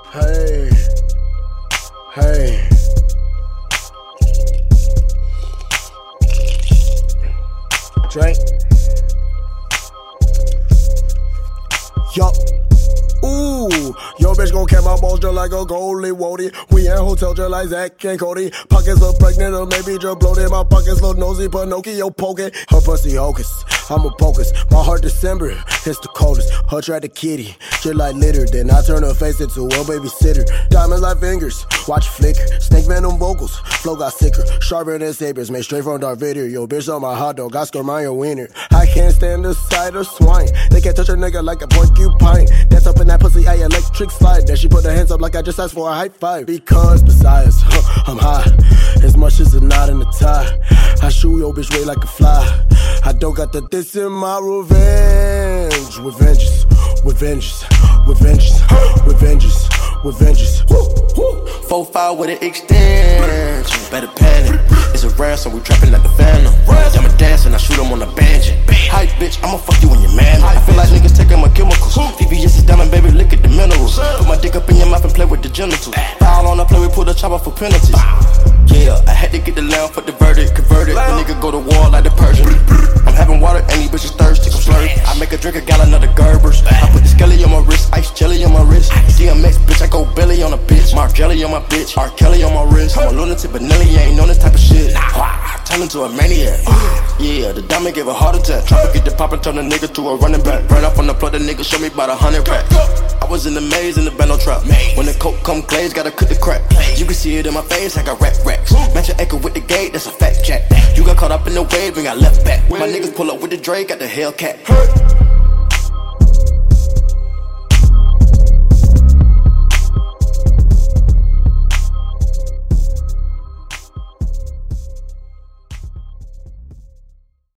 Hey, hey. Drink. Yup. Ooh, yo bitch gon' catch my balls just like a goalie, woody. We in hotel just like Zach and Cody. Pockets look pregnant or maybe just bloated. My pockets look nosy, Pinocchio poking. Her pussy hocus, I'm a pocus. My heart December, it's the coldest. Her tried the kitty, just like litter. Then I turn her face into a babysitter. Diamonds like fingers, watch flicker. Snake venom vocals, flow got sicker. Sharper than sabers, made straight from Darth Vader. Yo bitch on my hot dog, I score my winner. I can't stand the sight of swine. They can't touch a nigga like a porcupine. That's up in that pussy, I electric slide. Then she put her hands up like I just asked for a high five. Because besides, I'm high, as much as a knot in the tie. I shoot your bitch way like a fly. I don't got the this in my revenge. With vengeance, with vengeance, with vengeance, with vengeance, with vengeance. 4-5 with an extension. Better panic. It's a rare, so we trapping like the Phantom. I'ma dance and I shoot him on the banjo. Hype bitch, I'ma fuck you when you're man. I feel like niggas taking my chemicals. VVS is diamond, baby, look at the minerals. Put my dick up in your mouth and play with the genitals. Foul on the play, we pull the chopper for penalties. Yeah, I had to get the lamb for the verdict. Converted, the nigga go to war like the Persian. I'm having water and these bitches thirsty. I'm slurred. I make a drink a gallon of the Gerbers. I put the skelly on my wrist, ice jelly on my wrist. DMX, bitch, I go belly on a bitch. Mark Jelly on my bitch, R. Kelly on my wrist. I'm a lunatic, but Nelly ain't on this type of shit. Turn into a maniac. Yeah, the diamond gave a heart attack. Try to get the pop and turn a nigga to a running back. Burn up on the plug, the nigga show me about 100 racks. I was in the maze in the bando trap. When the coke come glaze, gotta cook the crack. You can see it in my face, I got rat racks. Match your acre with the gate, that's a fat jack. You got caught up in the wave and got left back. My niggas pull up with the Drake, got the Hellcat.